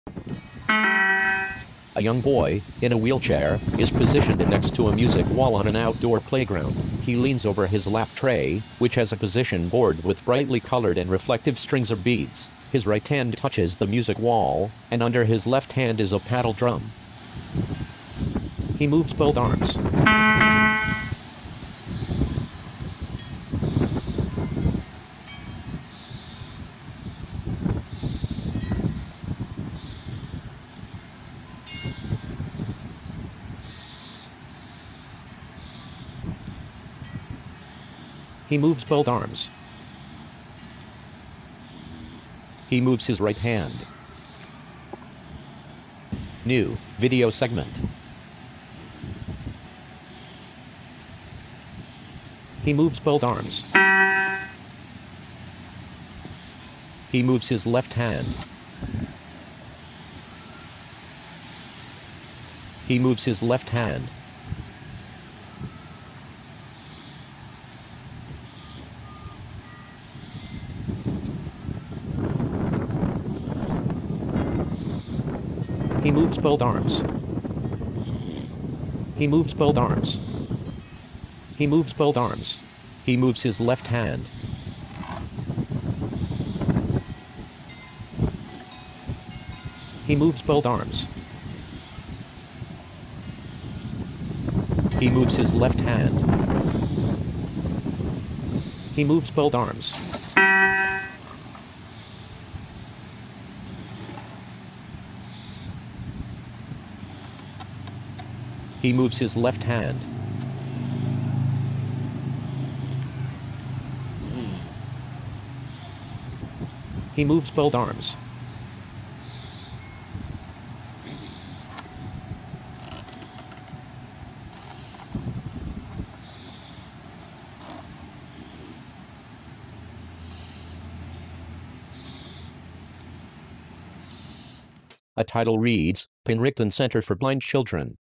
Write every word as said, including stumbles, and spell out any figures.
A young boy, in a wheelchair, is positioned next to a music wall on an outdoor playground. He leans over his lap tray, which has a position board with brightly colored and reflective strings of beads. His right hand touches the music wall, and under his left hand is a paddle drum. He moves both arms. He moves both arms. He moves his right hand. New video segment. He moves both arms. He moves his left hand. He moves his left hand. He moves both arms. He moves both arms. He moves both arms. He moves his left hand. He moves both arms. He moves his left hand. He moves both arms. He moves his left hand. He moves both arms. A title reads, Penricton Center for Blind Children.